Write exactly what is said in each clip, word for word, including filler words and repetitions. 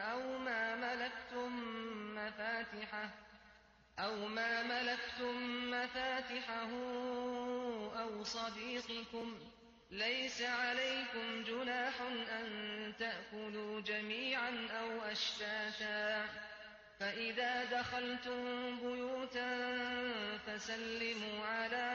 أو ما ملكتم مفاتحه أو ما ملكتم مفاتحه أو صديقكم ليس عليكم جناح أن تأكلوا جميعا أو أشتاتا فإذا دخلتم بيوتا فسلموا على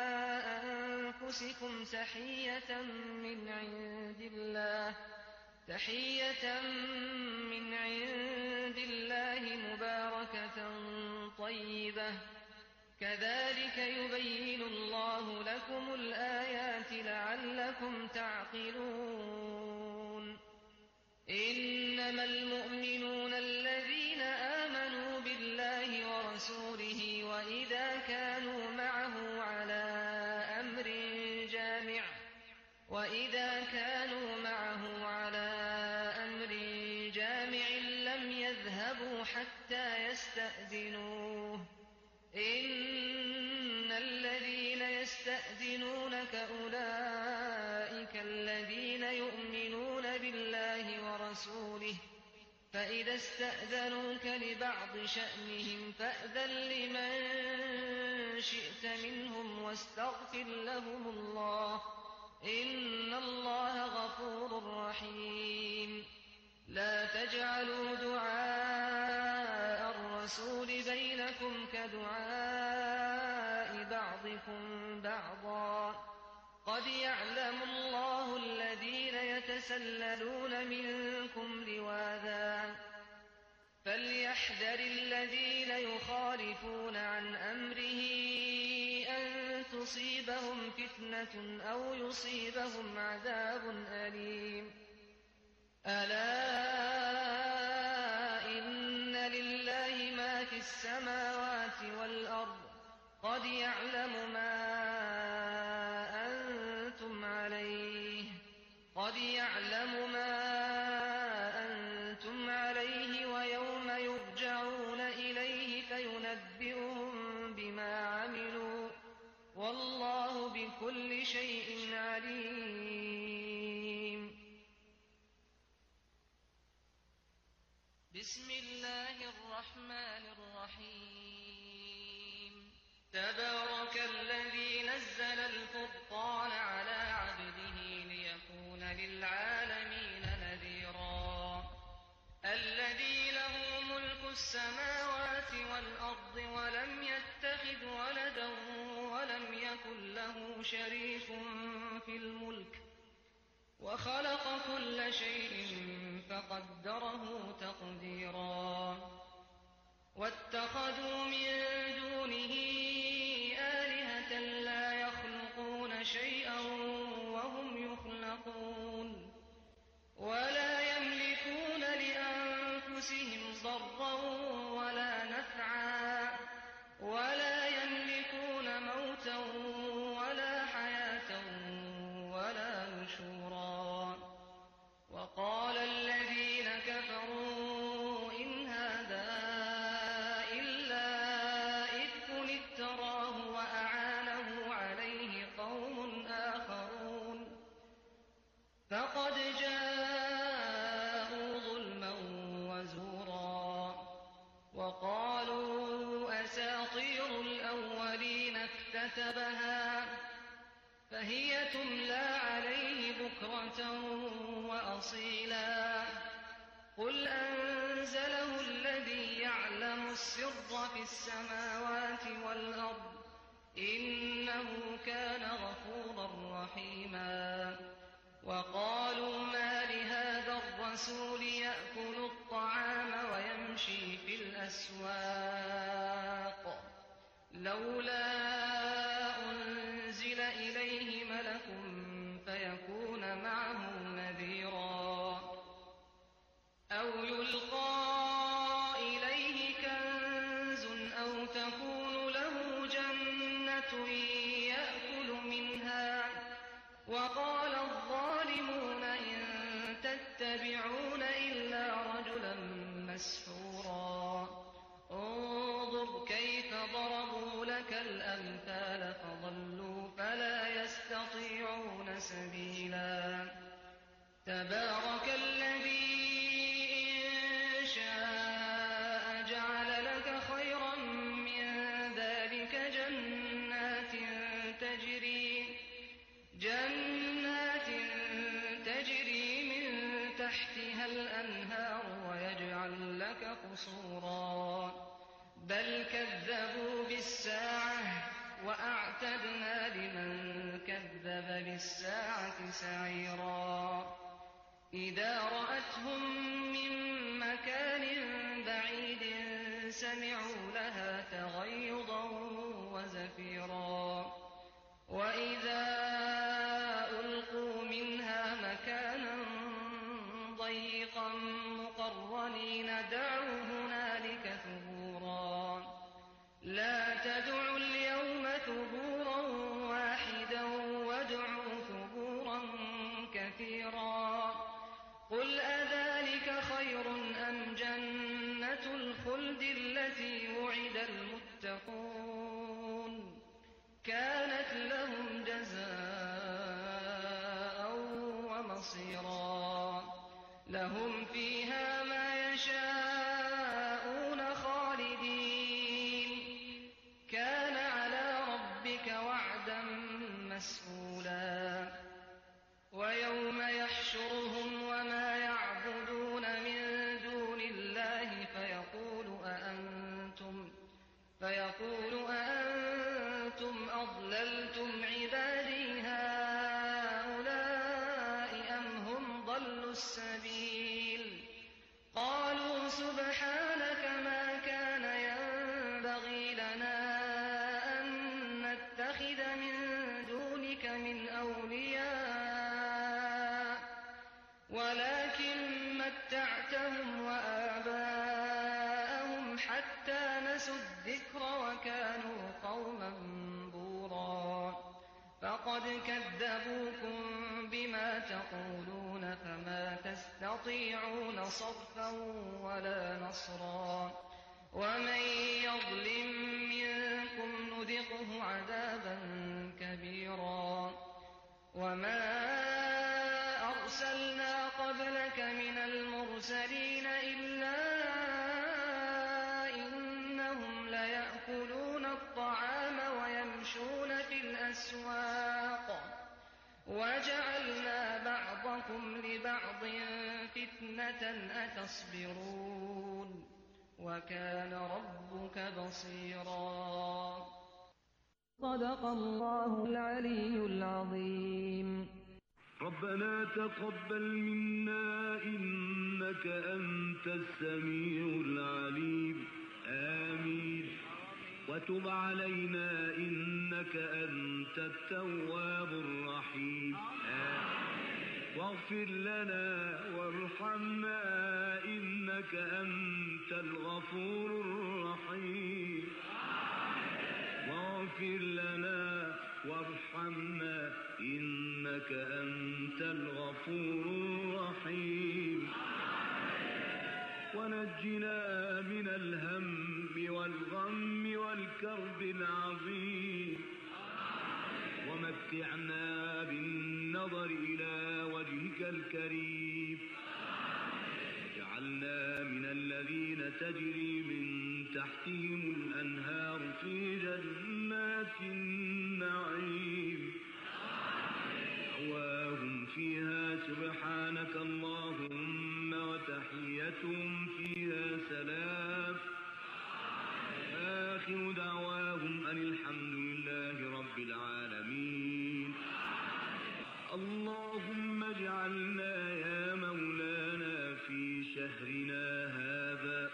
أنفسكم تحية من عند الله تحية من عند الله مباركة طيبة كذلك يبين الله لكم الآيات لعلكم تعقلون إنما المؤمنون الذين آمنوا بالله ورسوله وإذا كانوا معه على أمر جامع وإذا كانوا معه على أمر جامع لم يذهبوا حتى يستأذنوه إن الذين يستأذنونك أولئك الذين يؤمنون بالله ورسوله فإذا استأذنوك لبعض شأنهم فأذن لمن شئت منهم واستغفر لهم الله إن الله غفور رحيم لا تجعلوا دعاء الرسول بينكم كدعاء بعضكم بعضا قد يعلم الله الذين يتسللون منكم لواذا فليحذر الذين يخالفون عن أمره أن تصيبهم فتنة أو يصيبهم عذاب أليم ألا إن لله ما في السماوات والأرض قد يعلم ما أنتم عليه قد يعلم ما أنتم عليه ويوم يرجعون إليه فينبئهم بما عملوا والله بكل شيء عليم بسم الله الرحمن الرحيم تبارك الذي نزل الفرقان على عبده ليكون للعالمين نذيرا الذي له ملك السماوات والأرض ولم يتخذ ولدا ولم يكن له شريك في الملك وخلق كل شيء فقدره تقديرا واتخذوا من دونه آلهة لا يخلقون شيئا وهم يخلقون ولا يملكون لأنفسهم ضرا ولا نفعا ولا يملكون موتا ولا حياة ولا نشورا وقال الذين كفروا إن هذا إلا إفك افتراه وأعانه عليه قوم آخرون فقد جاءوا ظلما وزورا وقالوا أساطير الأولين اكتتبها فهي تملى عليه بكرة وأصيلا قل أنزله الذي يعلم السر في السماوات والأرض إنه كان غفورا رحيما وقالوا ما لهذا الرسول يأكل الطعام ويمشي في الأسواق لولا أنزل إليه ملك فيكون معه نذيرا أو يلقى إليه كنز أو تكون له جنة يأكل منها وقال الظالمون إن تتبعون إلا رجلا مسحورا انظر كيف ضربوا لك الأمثال قصورا بل كذبوا بالساعة وأعتدنا لمن كذب بالساعة سعيرا إذا رأتهم من مكان بعيد سمعوا لها تغيظا وزفيرا وإذا ألقوا منها مكانا ضيقا مقرنين دعوا هنالك ثبورا لا تدعوا اليوم ثبورا واحدا وادعوا ثبورا كثيرا قل أذلك خير أم جنة الخلد التي وعد المتقون كانت لهم جزاء ومصيرا لهم فيها ما يشاءون خالدين كان على ربك وعدا مسئولا ويوم يحشرهم وما يعبدون من دون الله فيقول أأنتم فيقول أأنتم أضللتم عبادي هؤلاء أم هم ضلوا السبيل قالوا سبحانك ما كان ينبغي لنا أن نتخذ من دونك من أولياء ولكن متعتهم وآباءهم حتى نسوا الذكر وكانوا قوما بورا فقد كذبوكم بما تقولون فما تستطيعون صرفا ولا نصرا ومن يظلم منكم نذقه عذابا كبيرا وما أرسلنا قبلك من المرسلين إلا إنهم ليأكلون الطعام ويمشون في الأسواق وجعلنا بعضكم لبعض فتنة أتصبرون وكان ربك بصيرا صدق الله العلي العظيم ربنا تقبل منا إنك أنت السميع العليم آمين وتب علينا إنك أنت التواب الرحيم آمين واغفر لنا وارحمنا إنك أنت الغفور الرحيم واغفر لنا وارحمنا إنك أنت الغفور الرحيم ونجنا من الهم والغم والكرب العظيم ومتعنا بالنظر إلى وجهك الكريم واجعلنا من الذين تجري من تحتهم الأنهار في جنات النعيم دعواهم فيها سبحانك اللهم وتحيتهم فيها سلام آخر دعواهم أن الحمد لله رب العالمين اللهم اجعلنا يا مولانا في شهرنا هذا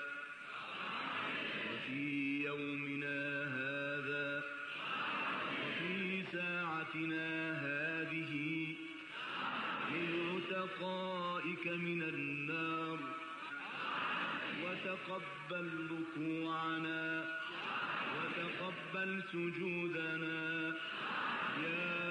وفي يومنا هذا وفي ساعتنا هذه من عتقائك من النار وتقبل ركوعنا وتقبل سجودنا يا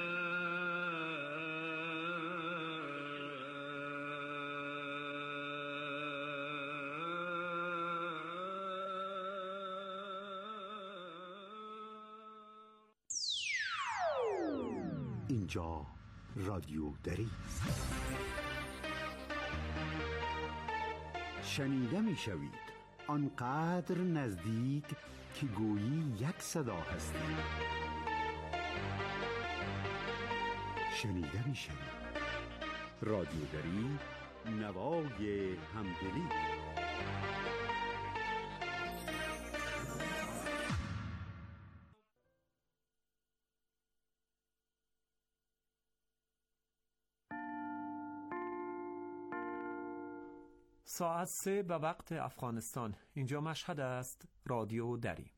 اینجا رادیو دری است. شنیده می شوید آنقدر نزدیک که گویی یک صدا هستید. شنیده می شوید رادیو دری، نوای همدلی. ساعت سه به وقت افغانستان. اینجا مشهد است، رادیو دری.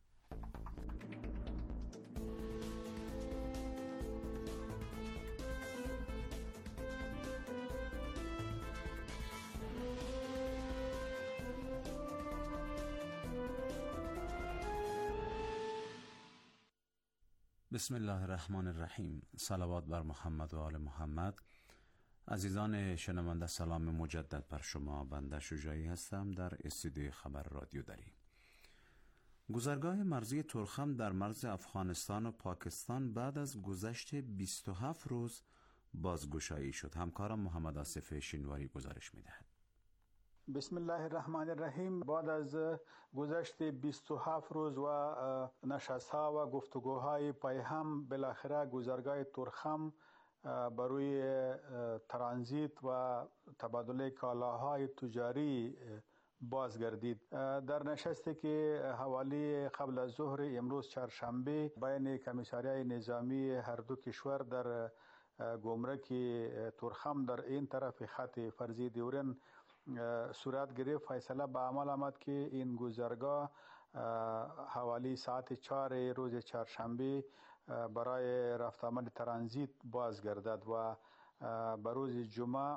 بسم الله الرحمن الرحیم. صلوات بر محمد و آل محمد. عزیزان شنونده، سلام مجدد بر شما. بنده شجاعی هستم در استودیوی خبر رادیو دری. گذرگاه مرزی ترخم در مرز افغانستان و پاکستان بعد از گذشت بیست و هفت روز بازگشایی شد. همکارم محمد آصف شینواری گزارش می‌دهد. بسم الله الرحمن الرحیم. بعد از گذشت بیست و هفت روز و نشست‌ها و گفتگوهای پیهم، بالاخره گذرگاه ترخم برای ترانزیت و تبادل کالاهای تجاری بازگردید. در نشستی که حوالی قبل از ظهر امروز چهارشنبه بین کمیساریای نظامی هر دو کشور در گمرک ترخم در این طرف خط فرضی دیورن صورت گرفت، فیصله به عمل آمد که این گذرگاه حوالی ساعت چهار روز چهارشنبه برای رفت آمد ترانزیت بازگردد و به روز جمعه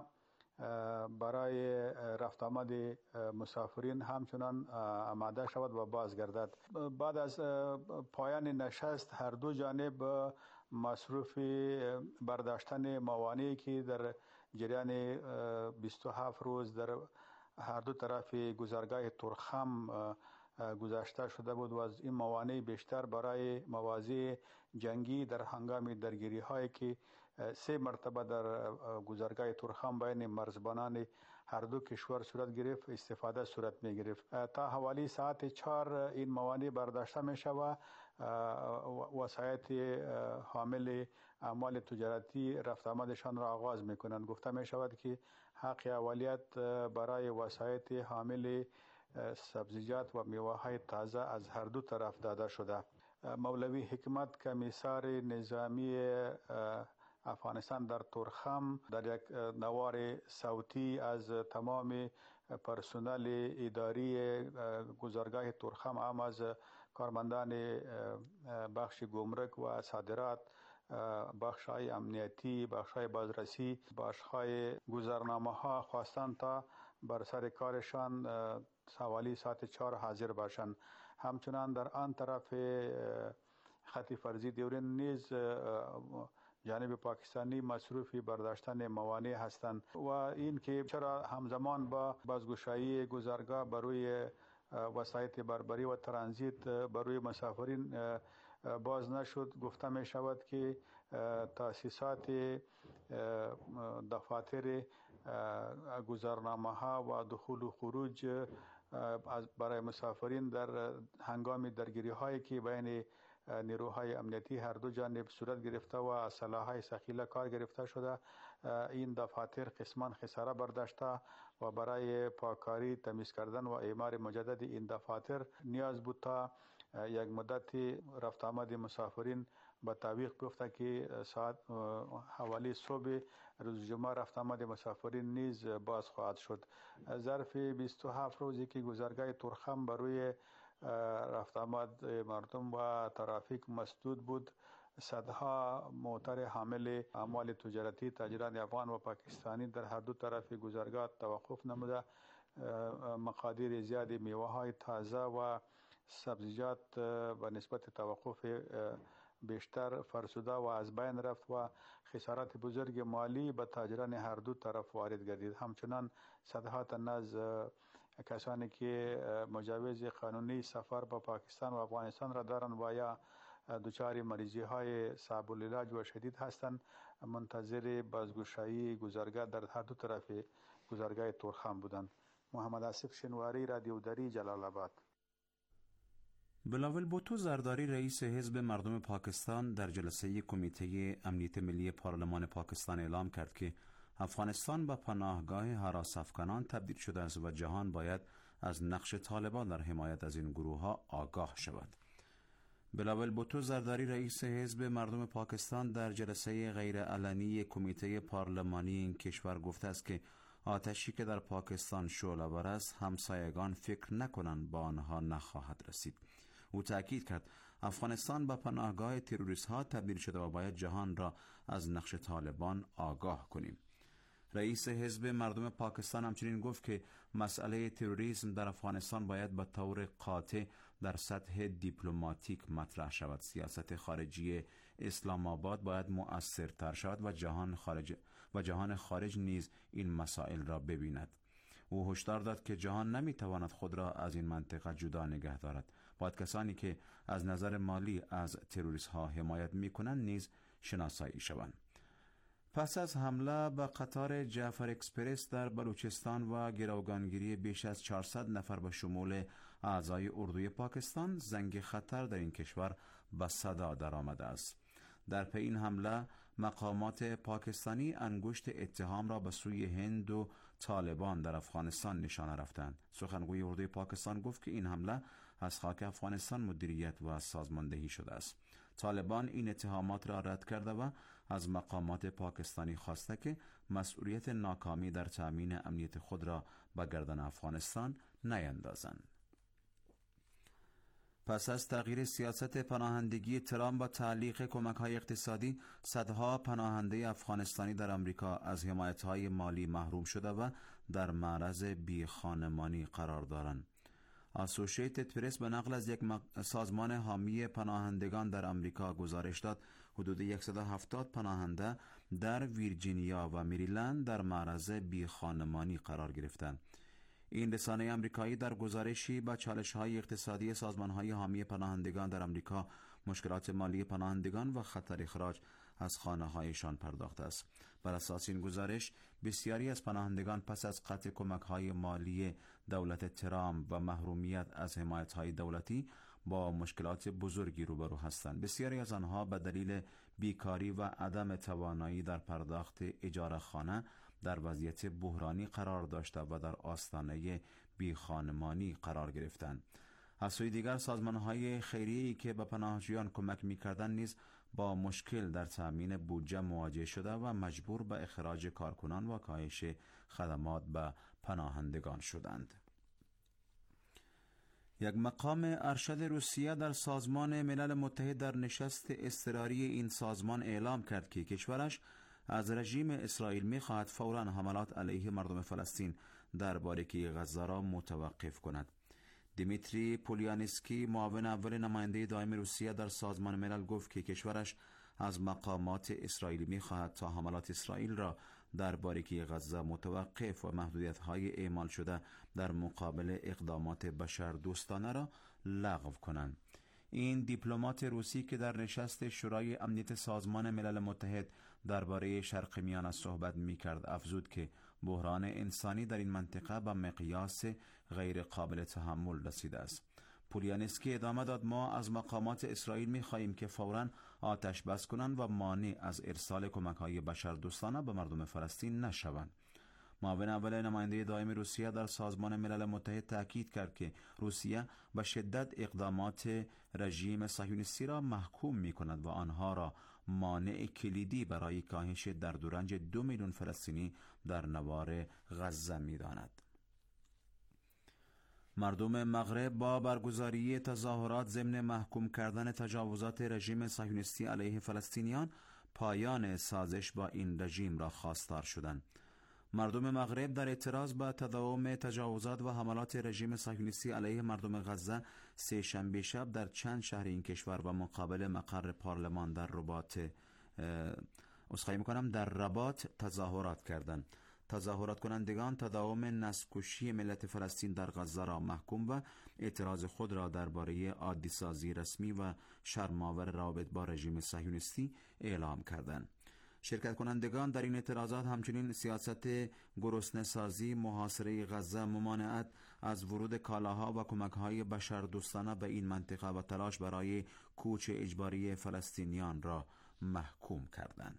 برای رفت آمد مسافرین همچنان آماده شود و بازگردد. بعد از پایان نشست هر دو جانب مصروف برداشتن موانعی که در جریان بیست و هفت روز در هر دو طرف گذرگاه ترخم گذاشته شده بود و از این موانع بیشتر برای مواضع جنگی در هنگام درگیری هایی که سه مرتبه در گذرگاه ترخم بین مرزبانان هر دو کشور صورت گرفت استفاده صورت می گرفت. تا حوالی ساعت چهار این موانع برداشته می شود و وسایط حامل اعمال تجارتی رفت آمدشان را آغاز می کنند. گفته می شود که حق اولیت برای وسایط حامل سبزیجات و میوه های تازه از هر دو طرف داده شده. مولوی حکمت کمیسار نظامی افغانستان در ترخم در یک نوار صوتی از تمام پرسنل اداری گذرگاه ترخم، هم از کارمندان بخش گمرک و صادرات، بخش های امنیتی، بخش های بازرسی، بخش های گذرنامه ها خواستند تا بر سر کارشان حوالی ساعت چهار حاضر باشند. همچنان در آن طرف خط فرضی دیورن نیز جانب پاکستانی مصروفی برداشتن موانع هستند و این که چرا همزمان با بازگشایی گذرگاه برای وسایط بربری و ترانزیت برای مسافرین باز نشد، گفته می شود که تاسیسات دفاتر گذرنامه ها و دخول و خروج برای مسافرین در هنگام درگیری هایی که بین نیروهای امنیتی هر دو جانب صورت گرفته و سلاح‌های ثقیله کار گرفته شده، این دفاتر قسمان خساره برداشته و برای پاککاری، تمیز کردن و اعمار مجدد این دفاتر نیاز بود تا یک مدت رفت آمد مسافرین با تعویق گفته که ساعت حوالی صبح روز جمعه رفت آمد مسافرین نیز باز خواهد شد. ظرف بیست و هفت روزی که گذرگاه ترخم برای رفت آمد مردم و ترافیک مسدود بود، صدها موتر حامل اموال تجارتی تاجران افغان و پاکستانی در هر دو طرف گذرگاه توقف نموده مقادیر زیادی میوه های تازه و سبزیجات به نسبت توقف بیشتر فرسوده و از بین رفت و خسارات بزرگ مالی به تاجران هر دو طرف وارد گردید. همچنان صدها تن از کسانی که مجوز قانونی سفر به پاکستان و افغانستان را دارند و یا دچار مریضی های صعب العلاج و شدید هستند منتظر بازگشایی گذرگاه در هر دو طرف گذرگاه ترخم بودند. محمد آصف شینواری، رادیو دری، جلال آباد. بلاول بوتو زرداری رئیس حزب مردم پاکستان در جلسه کمیته امنیت ملی پارلمان پاکستان اعلام کرد که افغانستان به پناهگاه هراس افغانان تبدیل شده است و جهان باید از نقش طالبان در حمایت از این گروه ها آگاه شود. بلاول بوتو زرداری رئیس حزب مردم پاکستان در جلسه غیرعلنی کمیته پارلمانی این کشور گفته است که آتشی که در پاکستان شعله‌ور است همسایگان فکر نکنند با آنها نخواهد رسید. او تأکید کرد افغانستان به پناهگاه تروریست ها تبدیل شده و باید جهان را از نقش طالبان آگاه کنیم. رئیس حزب مردم پاکستان همچنین گفت که مسئله تروریسم در افغانستان باید به طور قاطع در سطح دیپلماتیک مطرح شود. سیاست خارجی اسلام آباد باید مؤثرتر شود و جهان خارج و جهان خارج نیز این مسائل را ببیند. او هشدار داد که جهان نمیتواند خود را از این منطقه جدا نگه دارد. باید کسانی که از نظر مالی از تروریست ها حمایت میکنند نیز شناسایی شوند. پس از حمله به قطار جعفر اکسپرس در بلوچستان و گروگانگیری بیش از چهارصد نفر به شمول اعضای اردوی پاکستان، زنگ خطر در این کشور به صدا درآمده است. در پی این حمله مقامات پاکستانی انگشت اتهام را به سوی هند و طالبان در افغانستان نشانه رفتند. سخنگوی اردوی پاکستان گفت که این حمله از خاک افغانستان مدیریت و سازماندهی شده است. طالبان این اتهامات را رد کرده و از مقامات پاکستانی خواسته که مسئولیت ناکامی در تأمین امنیت خود را به گردن افغانستان نیندازند. پس از تغییر سیاست پناهندگی ترامپ و تعلیق کمک‌های اقتصادی، صدها پناهنده افغانستانی در آمریکا از حمایت‌های مالی محروم شده و در معرض بیخانمانی قرار دارند. اسوسییتد پرس به نقل از یک سازمان حامی پناهندگان در آمریکا گزارش داد حدود صد و هفتاد پناهنده در ویرجینیا و مریلند در معرض بیخانمانی قرار گرفتند. این رسانه آمریکایی در گزارشی با چالش‌های اقتصادی سازمان‌های حامی پناهندگان در آمریکا، مشکلات مالی پناهندگان و خطر اخراج از خانه‌هایشان پرداخته است. بر اساس این گزارش، بسیاری از پناهندگان پس از قطع کمک‌های مالی دولت ترامپ و محرومیت از حمایت‌های دولتی با مشکلات بزرگی روبرو هستند. بسیاری از آنها به دلیل بیکاری و عدم توانایی در پرداخت اجاره خانه در وضعیت بحرانی قرار داشته و در آستانه بیخانمانی قرار گرفتند. از سوی دیگر سازمان‌های خیریه‌ای که به پناهجویان کمک می‌کردند نیز با مشکل در تأمین بودجه مواجه شده و مجبور به اخراج کارکنان و کاهش خدمات به پناهندگان شدند. یک مقام ارشد روسیه در سازمان ملل متحد در نشست اضطراری این سازمان اعلام کرد که کشورش از رژیم اسرائیل می‌خواهد فوراً حملات علیه مردم فلسطین در باریکه غزه را متوقف کند. دیمیتری پولیانسکی، معاون اول نماینده دائم روسیه در سازمان ملل، گفت که کشورش از مقامات اسرائیلی می‌خواهد تا حملات اسرائیل را در باریکه غزه متوقف و محدودیت‌های اعمال شده در مقابل اقدامات بشردوستانه را لغو کنند. این دیپلمات روسی که در نشست شورای امنیت سازمان ملل متحد درباره شرق میانه صحبت می‌کرد، افزود که بحران انسانی در این منطقه به مقیاس غیر قابل تحمل رسیده است. پولیانسکی ادامه داد: ما از مقامات اسرائیل می‌خواهیم که فوراً آتش بس کنند و مانع از ارسال کمک‌های بشردوستانه به مردم فلسطین نشوند. معاون اول نماینده دائم روسیه در سازمان ملل متحد تاکید کرد که روسیه به شدت اقدامات رژیم صهیونیستی را محکوم می‌کند و آنها را مانع کلیدی برای کاهش درد و رنج دو میلیون فلسطینی در نوار غزه می‌داند. مردم مغرب با برگزاری تظاهرات ضمن محکوم کردن تجاوزات رژیم صهیونیستی علیه فلسطینیان پایان سازش با این رژیم را خواستار شدند. مردم مغرب در اعتراض به تداوم تجاوزات و حملات رژیم صهیونیستی علیه مردم غزه سه شنبه شب در چند شهر این کشور و مقابل مقر پارلمان در رباط اسخای میکنم در رباط تظاهرات کردند. تظاهرات کنندگان تداوم نسل‌کشی ملت فلسطین در غزه را محکوم و اعتراض خود را درباره عادی‌سازی رسمی و شرم‌آور رابط با رژیم صهیونیستی اعلام کردند. شرکت کنندگان در این اعتراضات همچنین سیاست گرسنه‌سازی، محاصره غزه، ممانعت از ورود کالاها و کمک‌های بشردوستانه به این منطقه و تلاش برای کوچ اجباری فلسطینیان را محکوم کردند.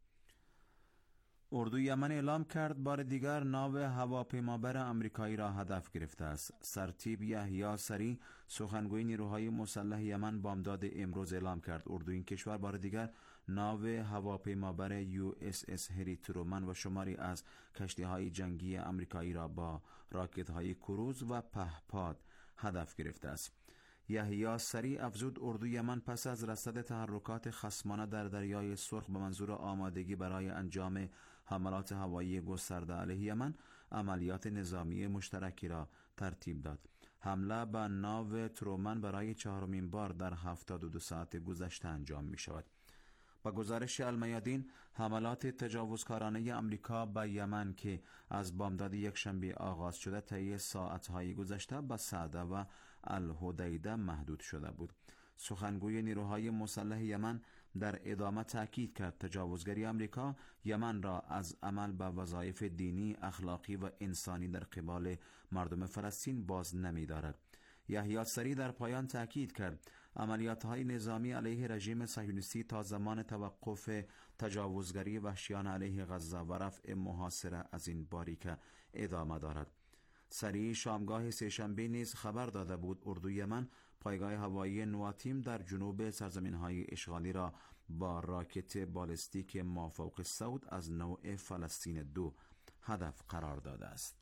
اردوی یمن اعلام کرد بار دیگر ناو هواپیمابر آمریکایی را هدف گرفته است. سرتیپ یحیی سری، سخنگوی نیروهای مسلح یمن، بامداد امروز اعلام کرد اردوی این کشور بار دیگر ناو هواپیمابر یو اس اس هری ترومن و شماری از کشتی‌های جنگی آمریکایی را با راکت‌های کروز و پهپاد هدف گرفته است. یحیی سری افزود اردو یمن پس از رصد تحرکات خصمانه در دریای سرخ به منظور آمادگی برای انجام حملات هوایی گسترده علیه یمن عملیات نظامی مشترکی را ترتیب داد. حمله به ناو ترومن برای چهارمین بار در هفتاد و دو ساعت گذشته انجام می شود. با گزارش المیادین، حملات تجاوزکارانه امریکا به یمن که از بامداد یکشنبه آغاز شده طی ساعت‌های گذشته به سعده و الحدیده محدود شده بود. سخنگوی نیروهای مسلح یمن در ادامه تاکید کرد تجاوزگری امریکا یمن را از عمل به وظایف دینی، اخلاقی و انسانی در قبال مردم فلسطین باز نمی‌دارد. یحیی سری در پایان تاکید کرد عملیات‌های نظامی علیه رژیم صهیونیستی تا زمان توقف تجاوزگری وحشیانه علیه غزه و رفع محاصره از این باریکه ادامه دارد. سری شامگاه سه‌شنبه نیز خبر داده بود اردوی یمن پایگاه هوایی نواتیم در جنوب سرزمین‌های اشغالی را با راکت بالستیک مافوق صوت از نوع فلسطین دو هدف قرار داده است.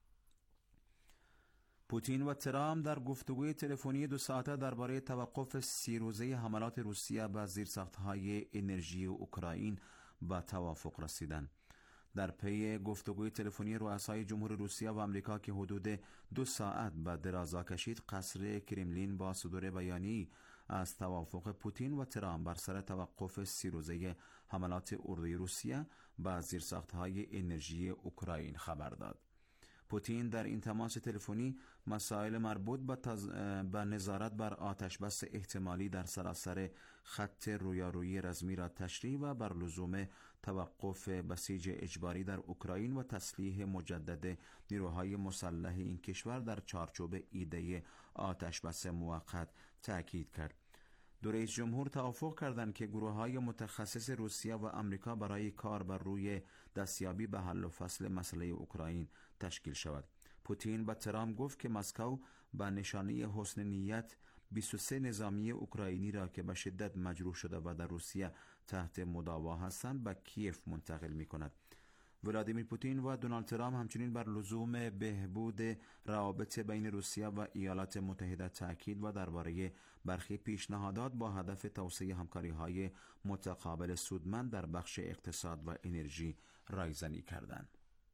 پوتین و ترامپ در گفتگوی تلفنی دو ساعته درباره توقف سی روزه حملات روسیه به زیرساخت‌های انرژی اوکراین به توافق رسیدند. در پی گفتگوی تلفنی رؤسای جمهور روسیه و آمریکا که حدود دو ساعت به درازا کشید، قصر کرملین با صدور بیانیه‌ای از توافق پوتین و ترامپ بر سر توقف سی روزه حملات اردوی روسیه به زیرساخت‌های انرژی اوکراین خبر داد. پوتین در این تماس تلفنی مسائل مربوط به, تز... به نظارت بر آتشبس احتمالی در سراسر خط رویارویی رزمی را تشریح و بر لزوم توقف بسیج اجباری در اوکراین و تسلیح مجدد نیروهای مسلح این کشور در چارچوب ایده آتشبس موقت تاکید کرد. دو رئیس جمهور توافق کردند که گروه‌های متخصص روسیه و آمریکا برای کار بر روی دستیابی به حل و فصل مسئله اوکراین تشکیل شود. پوتین به ترامپ گفت که مسکو به نشانه حسن نیت بیست و سه نظامی اوکراینی را که به شدت مجروح شده و در روسیه تحت مداوا هستند به کیف منتقل می‌کند. ولادیمیر پوتین و دونالد ترامپ همچنین بر لزوم بهبود روابط بین روسیه و ایالات متحده تاکید و درباره برخی پیشنهادات با هدف توسعه همکاری‌های متقابل سودمند در بخش اقتصاد و انرژی رایزنی کردند.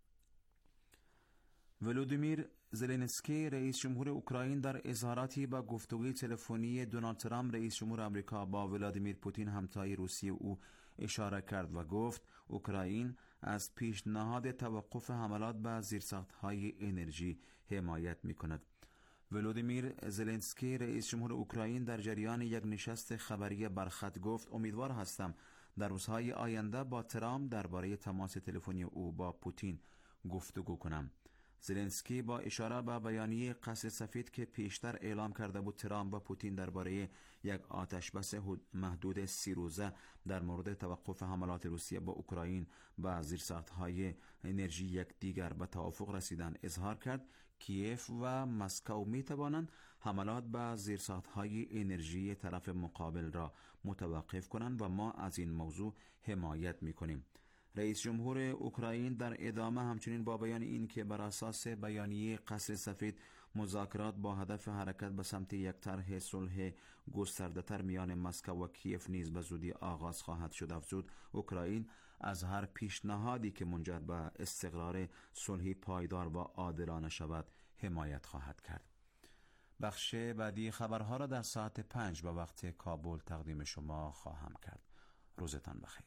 ولودیمیر زلنسکی رئیس جمهور اوکراین در اظهاراتی با گفتگوی تلفنی دونالد ترامپ رئیس جمهور آمریکا با ولادیمیر پوتین همتای روسیه او اشاره کرد و گفت اوکراین از پیشنهاد توقف حملات به زیرساخت‌های انرژی حمایت می‌کند. ولودیمیر زلنسکی رئیس جمهور اوکراین در جریان یک نشست خبری برخط گفت امیدوار هستم در روزهای آینده با ترامپ درباره تماس تلفنی او با پوتین گفتگو کنم. زلنسکی با اشاره به بیانیه قصر سفید که پیشتر اعلام کرده بود ترامپ و پوتین درباره یک آتشبس محدود سی روزه در مورد توقف حملات روسیه با اوکراین و زیرساخت‌های انرژی یکدیگر به توافق رسیدن اظهار کرد کیف و مسکو می توانند حملات به زیرساخت‌های انرژی طرف مقابل را متوقف کنند و ما از این موضوع حمایت می کنیم. رئیس جمهور اوکراین در ادامه همچنین با بیان این که بر اساس بیانیه قصر سفید مذاکرات با هدف حرکت به سمت یک طرح صلح گسترده‌تر میان مسکو و کیف نیز به زودی آغاز خواهد شد افزود اوکراین از هر پیشنهادی که منجر به استقرار صلحی پایدار و عادلانه شود حمایت خواهد کرد. بخش بعدی خبرها را در ساعت پنج به وقت کابل تقدیم شما خواهم کرد. روزتان بخیر.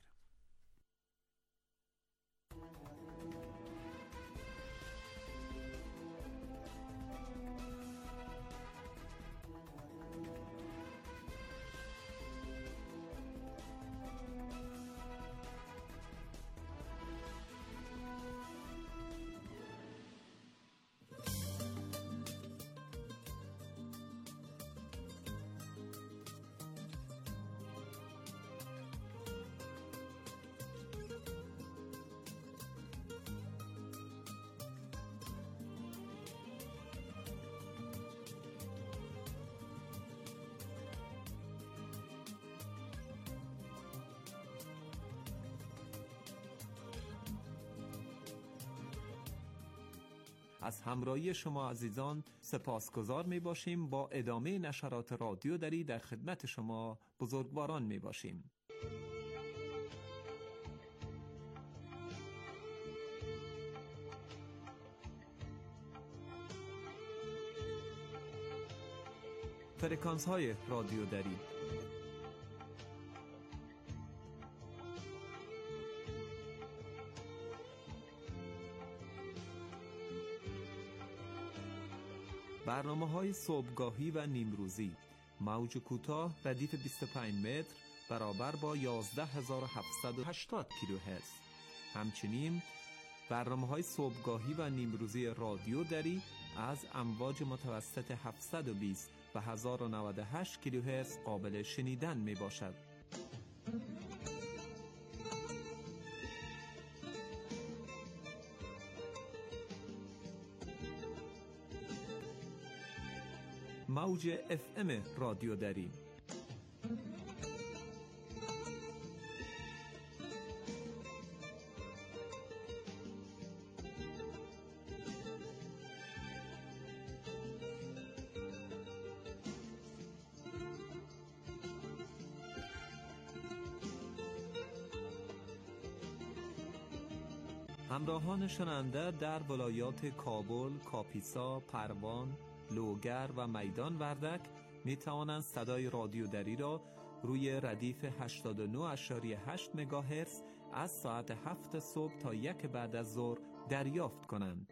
از همراهی شما عزیزان سپاسگزار می باشیم. با ادامه نشرات رادیو دری در خدمت شما بزرگواران می باشیم. فرکانس های رادیو دری برنامه های صبحگاهی و نیمروزی، موج کوتاه ردیف بیست و پنج متر برابر با یازده هزار و هفتصد و هشتاد کیلوهرتز. همچنین برنامه های صبحگاهی و نیمروزی رادیو دری از امواج متوسط هفتصد و بیست و هزار و نود و هشت کیلوهرتز قابل شنیدن می باشد. موج اف ام رادیو دری همراهان شنونده در ولایات کابل، کاپیسا، پروان، لوگر و میدان وردک می توانند صدای رادیو دری را روی ردیف هشتاد و نه ممیز هشت مگاهرتز از ساعت هفت صبح تا یک بعد از ظهر دریافت کنند.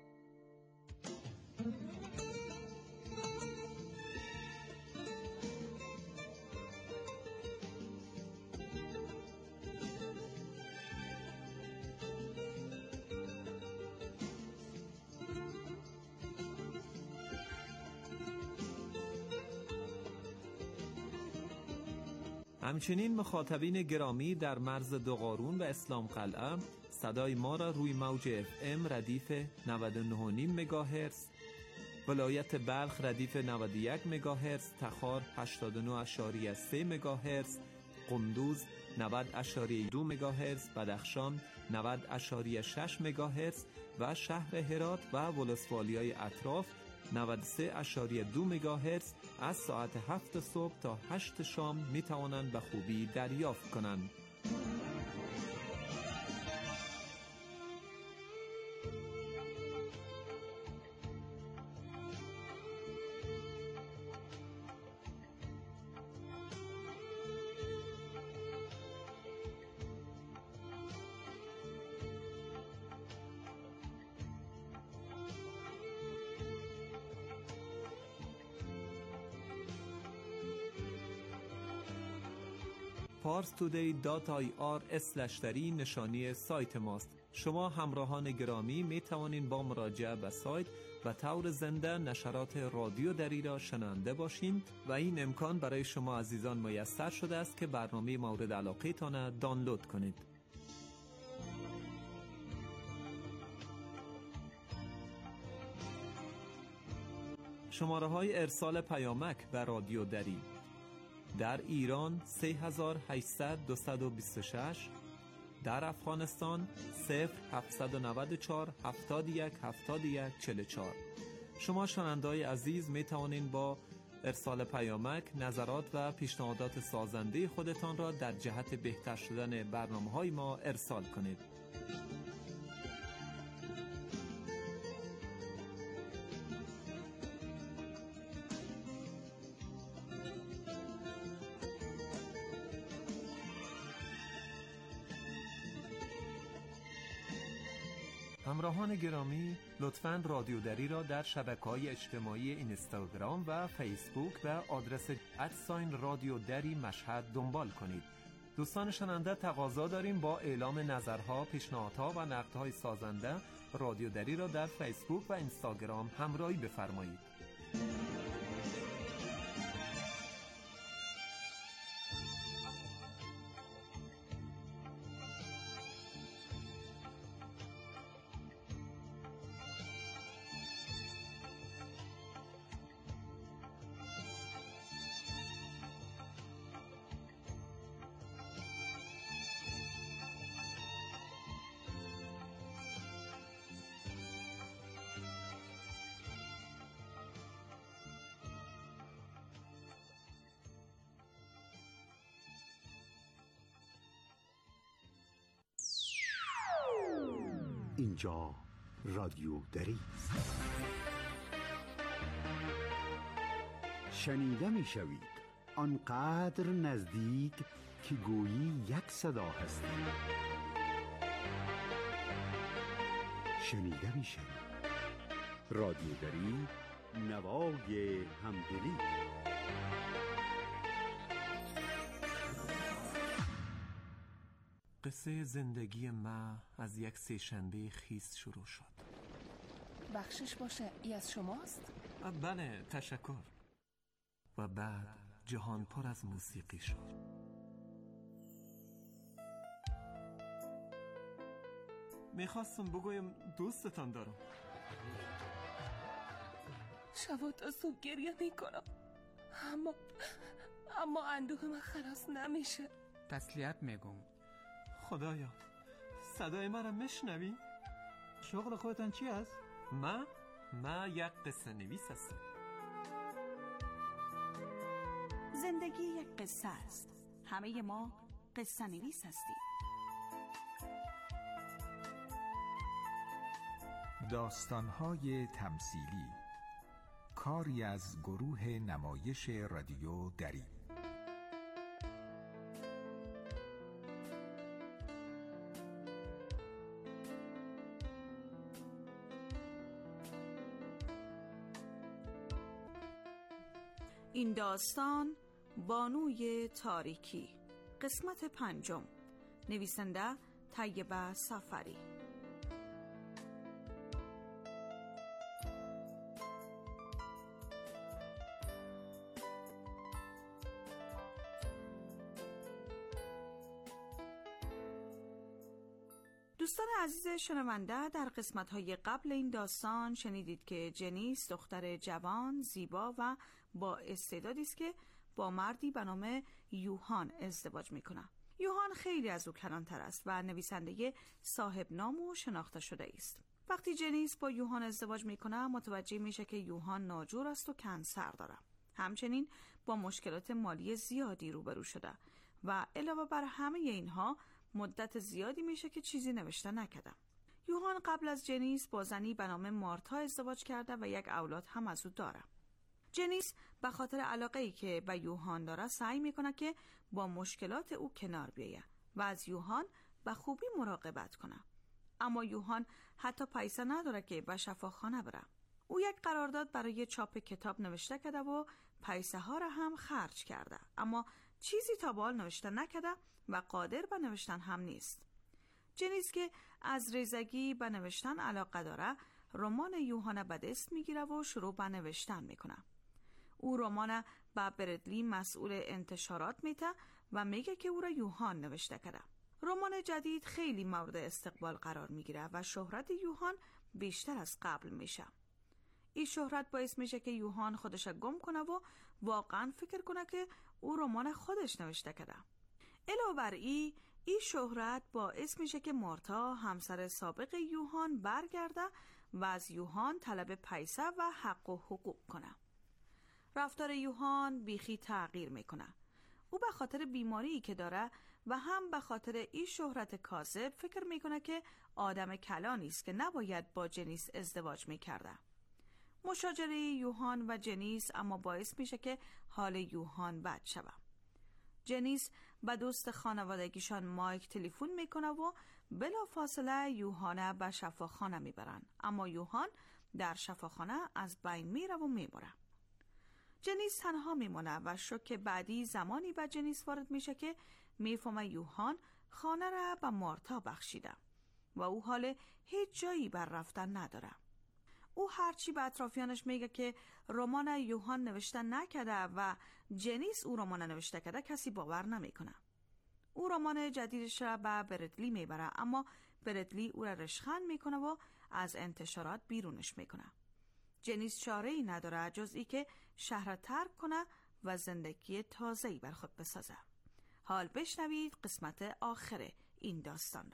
همچنین مخاطبین گرامی در مرز دوقارون و اسلام قلعه صدای ما را روی موج اف ام ردیف نود و نه و نیم مگاهرتز، ولایت بلخ ردیف نود و یک مگاهرتز، تخار هشتاد و نه ممیز سه مگاهرتز، قندوز نود ممیز دو مگاهرتز، بدخشان نود ممیز شش مگاهرتز و شهر هرات و ولسوالیای اطراف نود و سه ممیز دو مگاهرتز از ساعت هفت صبح تا هشت شام می توانند به خوبی دریافت کنند. پارس تودی دات آی آر اسلش دری نشانی سایت ماست. شما همراهان گرامی می توانید با مراجعه به سایت و طور زنده نشرات رادیو دری را شنونده باشید و این امکان برای شما عزیزان میسر شده است که برنامه مورد علاقه تان دانلود کنید. شماره های ارسال پیامک و رادیو دری: در ایران سه هزار و هشتصد دویست و بیست و شش، در افغانستان صفر هفتصد و نود و چهار هفتاد و یک هفتاد و یک چهل و چهار. شما شنونده‌های عزیز می توانید با ارسال پیامک نظرات و پیشنهادات سازنده خودتان را در جهت بهتر شدن برنامه‌های ما ارسال کنید. همراهان گرامی، لطفاً رادیو دری را در شبکه‌های اجتماعی اینستاگرام و فیسبوک و آدرس ادساین رادیو دری مشهد دنبال کنید. دوستان شنونده، تقاضا داریم با اعلام نظرها، پیشنهادها و نقدهای سازنده رادیو دری را در فیسبوک و اینستاگرام همراهی بفرمایید. اینجا رادیو دری است. شنیده می شوید آنقدر نزدیک که گویی یک صدا هستید. شنیده می شوید رادیو دری، نوای همدلی. قصه زندگی ما از یک سه‌شنبه خیس شروع شد. بخشش باشه، ای از شماست؟ بله، تشکر. و بعد جهان پر از موسیقی شد. میخواستم بگویم دوستتان دارم. شب تا صبح گریه میکنم، اما اما اندوه من خلاص نمیشه. تسلیت میگم. خدایا، صدای مرا میشنوی؟ شغل خودتان چی است؟ من؟ من یک قصه نویس هستم. زندگی یک قصه است. همه ما قصه نویس هستیم. داستان‌های تمثیلی، کاری از گروه نمایش رادیو دری. این داستان بانوی تاریکی، قسمت پنجم. نویسنده طیبه سفری. دوستان عزیز شنونده، در قسمت‌های قبل این داستان شنیدید که جنیس دختر جوان، زیبا و با استعدادی است که با مردی به نام یوهان ازدواج می‌کند. یوهان خیلی از او کلانتر است و نویسنده صاحب نام و شناخته شده است. وقتی جنیس با یوهان ازدواج می‌کند، متوجه میشه که یوهان ناجور است و کنسر داره. همچنین با مشکلات مالی زیادی روبرو شده و علاوه بر همه اینها مدت زیادی میشه که چیزی نوشته نکرده. یوهان قبل از جنیس با زنی به نام مارتا ازدواج کرده و یک اولاد هم از او داره. جنیس به خاطر علاقه‌ای که به یوهان داره سعی میکنه که با مشکلات او کنار بیایه و از یوهان به خوبی مراقبت کنه. اما یوهان حتی پیسه نداره که به شفاخانه بره. او یک قرارداد برای چاپ کتاب نوشته کرده و پیسه ها را هم خرج کرده، اما چیزی تا به حال نوشته نکرده و قادر به نوشتن هم نیست. جنیس که از ریزگی به نوشتن علاقه داره، رمان یوهان به دست میگیره و شروع به نوشتن میکنه. او رمان به بردلی مسئول انتشارات میده و میگه که او را یوهان نوشته کرده. رمان جدید خیلی مورد استقبال قرار میگیره و شهرت یوهان بیشتر از قبل میشه. این شهرت باعث میشه که یوهان خودش گم کنه و واقعا فکر کنه که او رمان خودش نوشته کرده. علاوه بر این، این شهرت باعث میشه که مارتا همسر سابق یوهان برگرده و از یوهان طلب پیسه و حق و حقوق کنه. رفتار یوهان بیخی تغییر میکنه. او به خاطر بیماری که داره و هم به خاطر این شهرت کاذب فکر میکنه که آدم کلانی است که نباید با جنیس ازدواج میکرده. مشاجره یوهان و جنیس اما باعث میشه که حال یوهان بد شود. جنیس به دوست خانوادگیشان مایک تلفن میکنه و بلا فاصله یوهان به شفاخانه میبرن، اما یوهان در شفاخانه از بین میره و میبره. جنیس تنها میمونه و شوک بعدی زمانی به جنیس وارد میشه که میفهمه یوهان خانه را به مارتا بخشیده و او حال هیچ جایی بر رفتن نداره. او هرچی به اطرافیانش میگه که رمان یوهان نوشته نکرده و جنیس او رمان نوشته کرده، کسی باور نمیکنه. او رمان جدیدش را به بردلی میبره، اما بردلی او را رشخند میکنه و از انتشارات بیرونش میکنه. جنیس چاره‌ای نداره جز ای که شهر ترک کنه و زندگی تازه‌ای بر خود بسازه. حال بشنوید قسمت آخر این داستان را.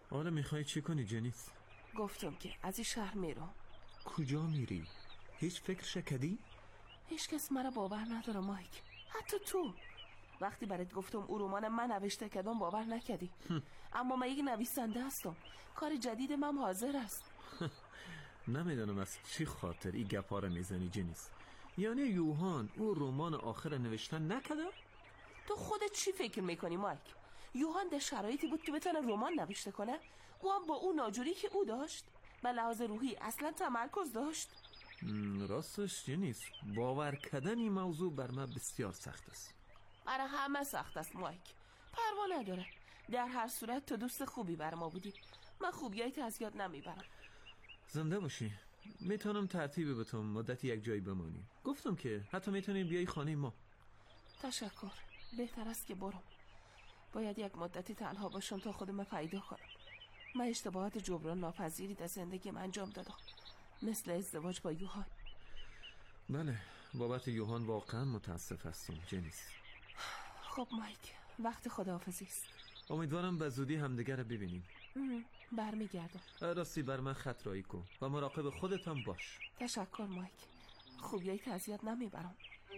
حالا میخوای چی کنی جنیس؟ گفتم که از این شهر میرم. کجا میری؟ هیچ فکر شکدی؟ هیچ کس مرا باور نداره مایک، حتی تو. وقتی برات گفتم او رمان من نوشته کردم باور نکردی. اما من یک نویسنده هستم، کار جدید من حاضر است. نمیدونم از چی خاطر این گپا رو میزنی جنیس. یعنی یوهان او رمان آخر نوشتن نکده؟ تو خودت چی فکر میکنی مایک؟ یوهان در شرایطی بود که بتونه رمان نوشته کنه، و هم با اون ناجوری که او داشت به لحاظ روحی اصلا تمرکز داشت. راستش جنیس، باور کردن این موضوع بر من بسیار سخت است. برای همه سخت است مایک، پروا نداره. در هر صورت تو دوست خوبی بر ما بودی، من خوبیایت از یاد نمیبرم. زنده باشی. میتونم ترتیب بتونم مدت یک جایی بمانی. گفتم که حتی میتونی بیای خانه ما. تشکر، بهتر است که برم. باید یک مدتی تنها باشم تا خودم پیدا کنم. من اشتباهات جبران ناپذیری در زندگیم انجام دادم، مثل ازدواج با یوهان. بله، بابت یوهان واقعا متاسف هستم جنیس. خب مایک، وقت خداحافظی است. امیدوارم به زودی همدیگر رو ببینیم. برمیگردم. راستی بر من خط رایی کن و مراقب خودت هم باش. تشکر مایک، خوبیای تعزیت نمیبرم.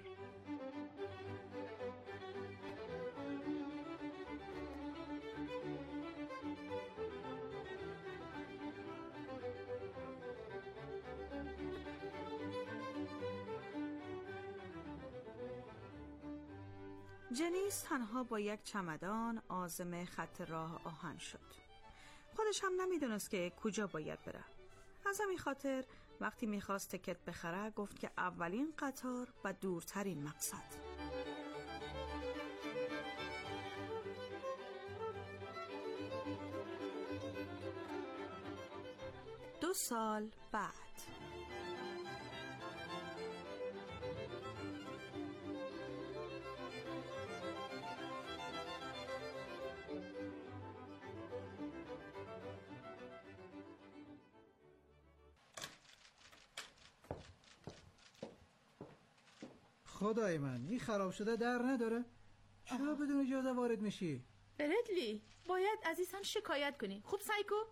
جنیس تنها با یک چمدان عازم خط راه آهن شد. خودش هم نمیدونست که کجا باید بره. از همین خاطر وقتی میخواست تکت بخره گفت که اولین قطار و دورترین مقصد. دو سال بعد خدای من، این خراب شده در نداره؟ چرا بدون اجازه وارد میشی؟ بردلی، باید عزیزان شکایت کنی. خوب سعی کن.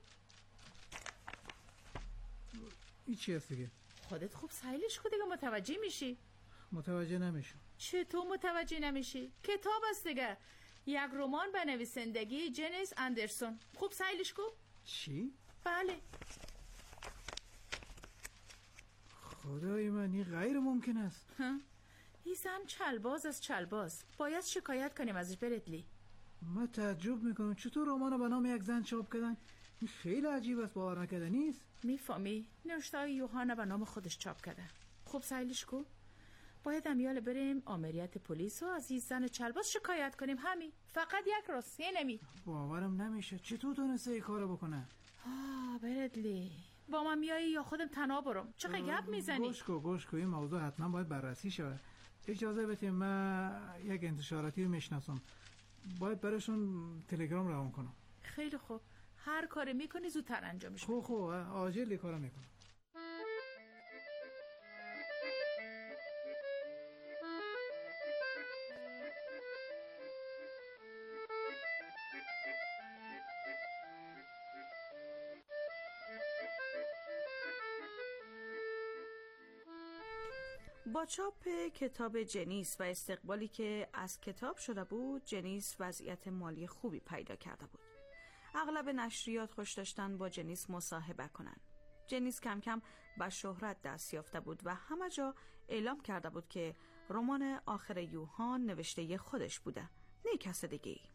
این چی هست دیگه؟ خودت خوب سعیلش کن دیگه، متوجه میشی. متوجه نمیشم. چطور متوجه نمیشی؟ کتاب است دیگه، یک رمان به نویسندگی جنیس اندرسون. خوب سعیلش کن. چی؟ بله. خدای من، این غیر ممکن است. این زن چلباز از چلباز، باید شکایت کنیم ازش بردلی. من تعجب میکنم چطور رمانو به نام یک زن چاپ کردن. این خیلی عجیب است، باور نکردنی نیست. میفهمی؟ نوشته‌های یوهان به نام خودش چاپ کرده. خوب سعیلش کو. باید امیال بریم آمریت پلیس و از این زن چلباز شکایت کنیم. همین، فقط یک راست، یه نمی. باورم نمیشه چطور تونسته این کارو بکنه. آه بردلی، با من میایی یا خودم تنها برم؟ چقدر گپ میزنی؟ گوش کو گوش کو، این موضوع حتما باید بررسی شود. اجازه بدید من یک انتشاراتی رو میشناسم، باید براشون تلگرام روان کنم. خیلی خوب، هر کاری میکنی زودتر انجامش بده. خوب خوب، عاجل کارو میکنم. با چاپ کتاب جنیس و استقبالی که از کتاب شده بود، جنیس وضعیت مالی خوبی پیدا کرده بود. اغلب نشریات خوش داشتن با جنیس مصاحبه کنن. جنیس کم کم به شهرت دست یافته بود و همه جا اعلام کرده بود که رمان آخر یوهان نوشته خودش بوده، نه کس دیگه ای.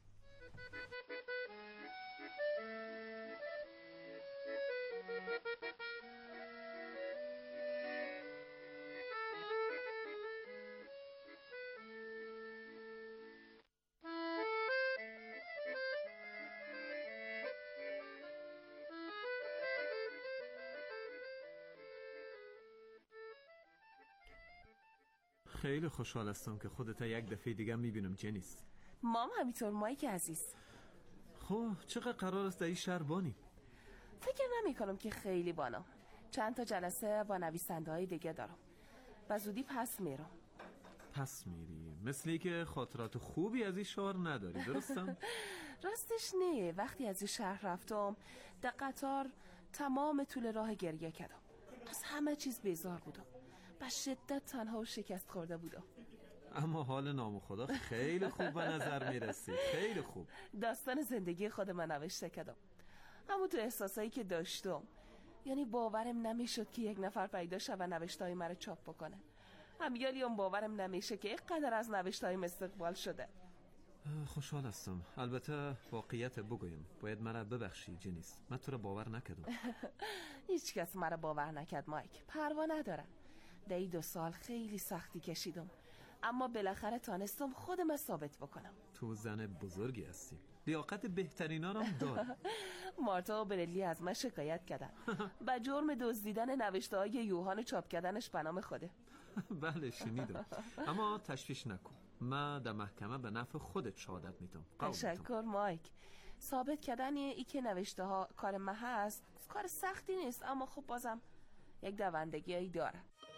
خیلی خوشحال هستم که خودت یک دفعه دیگه میبینم جنیس. مام همینطور مایک عزیز. خب چقدر قرار است در این شهر بانی؟ فکر نمی کنم که خیلی بانم. چند تا جلسه با نویسنده های دیگه دارم و زودی پس میرم. پس میری؟ مثلی که خاطرات خوبی از این شهر نداری، درستم؟ راستش نه، وقتی از این شهر رفتم در قطار تمام طول راه گریه کردم. از همه چیز بیزار بودم، به شدت تنها و شکست خورده بودم. اما حال نام خدا خیلی خوب به نظر میرسی. خیلی خوب. داستان زندگی خود من نوشته کردم، اما تو احساسایی که داشتم، یعنی باورم نمیشد که یک نفر پیدا شه و نوشته‌های مرا چاپ بکنه. همیالی هم باورم نمیشه که اینقدر از نوشته‌هایم استقبال شده. خوشحال هستم. البته واقعیت بگویم، باید مرا ببخشی جنیس، من تو را باور نکردم. هیچ کس مرا باور نکرد مایک، پروا نداره. در این دو سال خیلی سختی کشیدم، اما بالاخره تانستم خودم ثابت بکنم. تو زن بزرگی هستی، لیاقت بهترینا رو داری. مارتا و برلی از من شکایت کردن به جرم دزدیدن نوشته‌های یوهان چاپ کردنش به نام خوده. بله شنیدم، اما تشویش نکن، من در محکمه به نفع خودت شهادت میدم. تشکر مایک. ثابت کردن ای که نوشته ها کار من هست کار سختی نیست، اما خب بازم یک دوندگی هایی داره.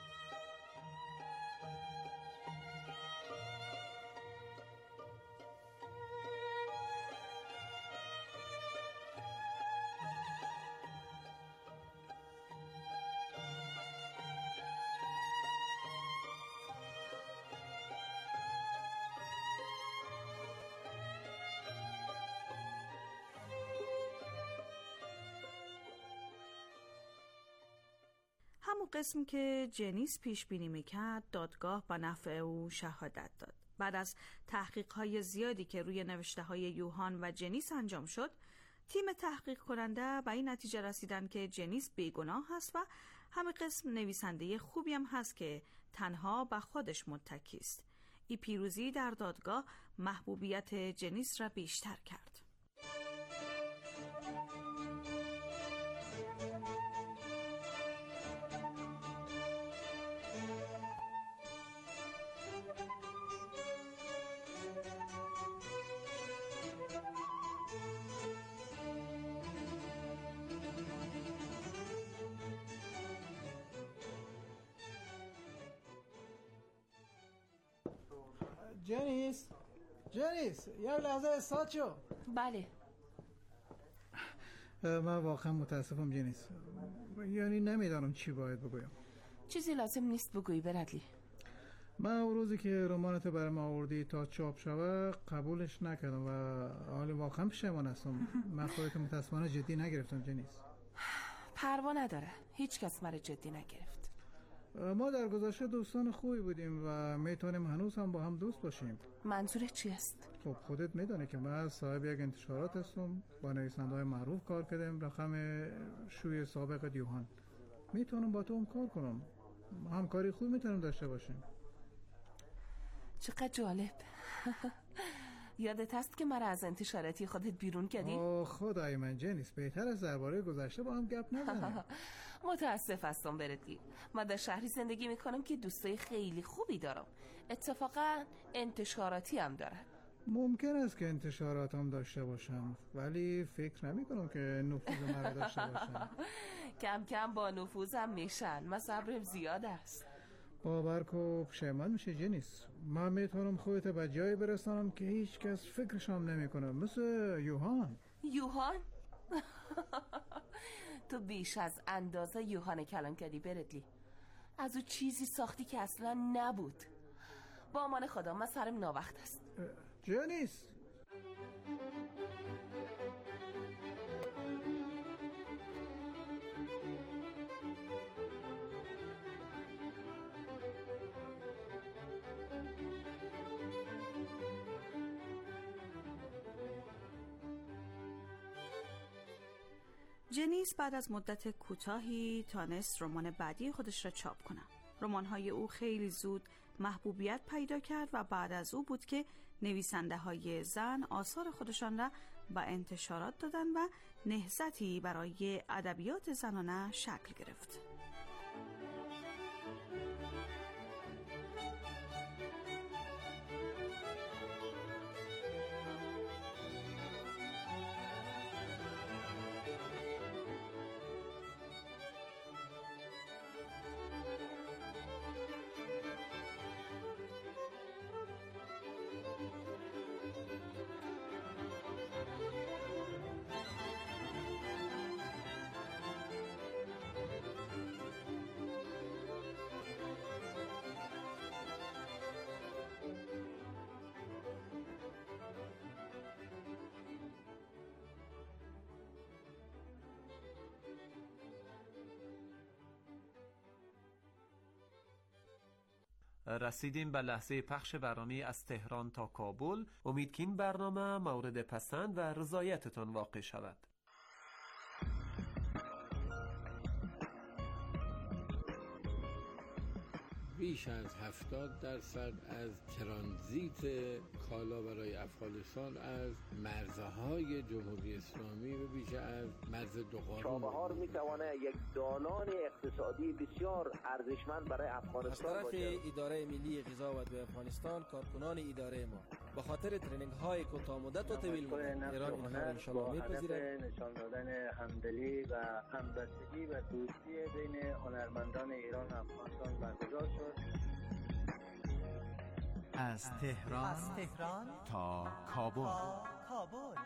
همون قسم که جنیس پیش بینی میکرد، دادگاه به نفع او شهادت داد. بعد از تحقیق‌های زیادی که روی نوشته‌های یوهان و جنیس انجام شد، تیم تحقیق کننده به این نتیجه رسیدن که جنیس بیگناه است و همین قسم نویسنده خوبی هم هست که تنها به خودش متکی است. این پیروزی در دادگاه محبوبیت جنیس را بیشتر کرد. جنیس جنیس یه لحظه استاد شو. بله. من واقعا متاسفم جنیس، یعنی نمیدانم چی باید بگویم. چیزی لازم نیست بگویی برادلی. من اون روزی که رمانتو برای ما آوردی تا چاپ شوه قبولش نکردم و حالا واقعا پشیمان هستم. من خودت متاسفانه جدی نگرفتم جنیس. پروا نداره، هیچ کس مرا جدی نگرفت. ما در گذشته دوستان خوبی بودیم و میتونیم هنوز هم با هم دوست باشیم. منظورت چی است؟ خب خودت میدانی که من صاحب یک انتشارات هستم، با نویسنده‌های معروف کار کردم، رقم شوی سابق یوهان. میتونم با تو هم کار کنم، همکاری خوب میتونم داشته باشیم. چقدر جالب. یادت هست که مرا از انتشاراتی خودت بیرون کردی؟ آه خدای من جنیس، بهتر از درباره گذشته با هم گپ نزنیم. متاسف هستم بردی، من در شهری زندگی میکنم که دوستای خیلی خوبی دارم. اتفاقا انتشاراتی هم دارن. ممکن است که انتشارات هم داشته باشم، ولی فکر نمی کنم که نفوذ مرا داشته باشن. کم کم با نفوذم میشن، من صبرم زیاد است. باور کو پشیمان میشه جنیس. من میتونم خودت به جایی برسانم که هیچ کس فکرش هم نمیکنه، مثل یوهان. یوهان؟ تو بیش از اندازه یوهان کلام کردی بردلی. از او چیزی ساختی که اصلا نبود. با امان خدا، من سرم ناوقت است. جنیس جنیس بعد از مدت کوتاهی تانست رمان بعدی خودش را چاپ کنه. رمان‌های او خیلی زود محبوبیت پیدا کرد و بعد از او بود که نویسنده‌های زن آثار خودشان را به انتشارات دادن و نهضتی برای ادبیات زنانه شکل گرفت. رسیدیم به لحظه پخش برنامه از تهران تا کابل. امید که این برنامه مورد پسند و رضایتتان واقع شود. بیش از هفتاد درصد از ترانزیت کالا برای افغانستان از مرزهای جمهوری اسلامی و بیش از مرز دوقارون چابهار میتواند یک دالان اقتصادی بسیار ارزشمند برای افغانستان باشه. از طرف باشه. اداره ملی غذا و دو افغانستان، کارکنان اداره ما به خاطر ترنینگ های کوتاه مدت و طویل مدت ایران اینها را ان شاء الله میپذیرد. نشان دادن همدلی و همبستگی و دوستی بین هنرمندان ایران و افغانستان برگزار شد. از تهران, از تهران تا کابل. تا کابل.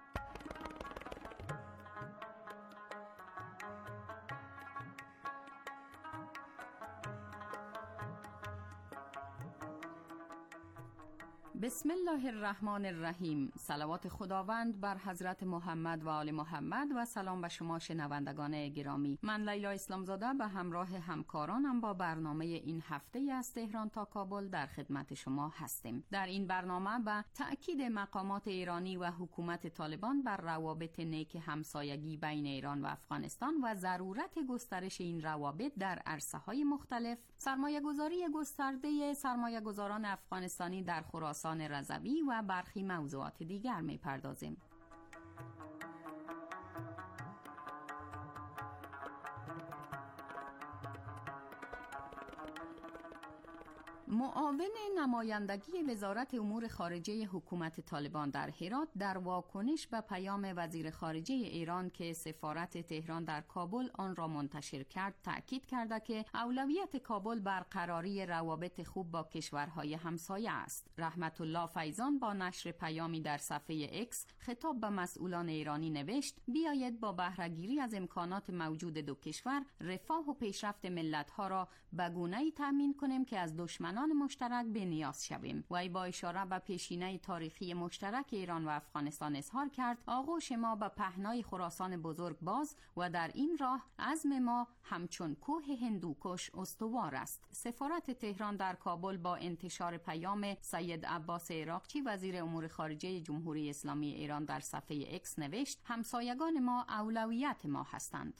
بسم الله الرحمن الرحیم. صلوات خداوند بر حضرت محمد و آل محمد و سلام به شما شنوندگان گرامی. من لیلا اسلامزاده به همراه همکارانم با برنامه این هفته از تهران تا کابل در خدمت شما هستیم. در این برنامه به تأکید مقامات ایرانی و حکومت طالبان بر روابط نیک همسایگی بین ایران و افغانستان و ضرورت گسترش این روابط در عرصه‌های مختلف، سرمایه‌گذاری گسترده سرمایه‌گذاران افغانستانی در خراسان رضوی و برخی موضوعات دیگر می‌پردازیم. معاون نمایندگی وزارت امور خارجه حکومت طالبان در هرات در واکنش به پیام وزیر خارجه ایران که سفارت تهران در کابل آن را منتشر کرد تأکید کرده که اولویت کابل برقراری روابط خوب با کشورهای همسایه است. رحمت الله فیضان با نشر پیامی در صفحه اکس خطاب به مسئولان ایرانی نوشت: بیایید با بهره‌گیری از امکانات موجود دو کشور رفاه و پیشرفت ملت‌ها را به گونه‌ای تامین کنیم که از دشمنان مشترک به نیاز شویم. وی با اشاره به پیشینه تاریخی مشترک ایران و افغانستان اظهار کرد آغوش ما به پهنای خراسان بزرگ باز و در این راه عزم ما همچون کوه هندوکش استوار است. سفارت تهران در کابل با انتشار پیام سید عباس عراقچی وزیر امور خارجه جمهوری اسلامی ایران در صفحه اکس نوشت: همسایگان ما اولویت ما هستند.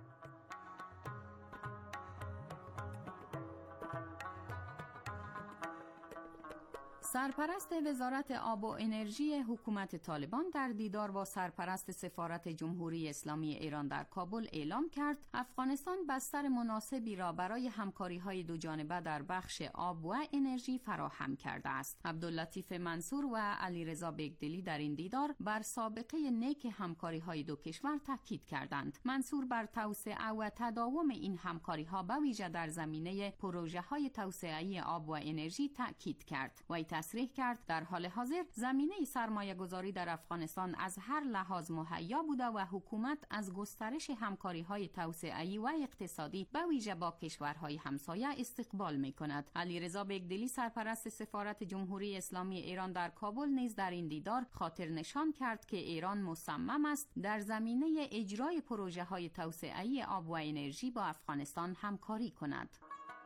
سرپرست وزارت آب و انرژی حکومت طالبان در دیدار با سرپرست سفارت جمهوری اسلامی ایران در کابل اعلام کرد افغانستان بستر مناسبی را برای همکاری‌های دو جانبه در بخش آب و انرژی فراهم کرده است. عبداللطیف منصور و علیرضا بگدلی در این دیدار بر سابقه نیک همکاری‌های دو کشور تاکید کردند. منصور بر توسعه و تداوم این همکاری‌ها به ویژه در زمینه پروژه‌های توسعه‌ای آب و انرژی تاکید کرد و تصریح کرد در حال حاضر زمینه سرمایه‌گذاری در افغانستان از هر لحاظ مهیا بوده و حکومت از گسترش همکاری‌های توسعه‌ای و اقتصادی به ویژه با کشورهای همسایه استقبال می‌کند. علیرضا بگدلی سرپرست سفارت جمهوری اسلامی ایران در کابل نیز در این دیدار خاطر نشان کرد که ایران مصمم است در زمینه اجرای پروژه‌های توسعه‌ای آب و انرژی با افغانستان همکاری کند.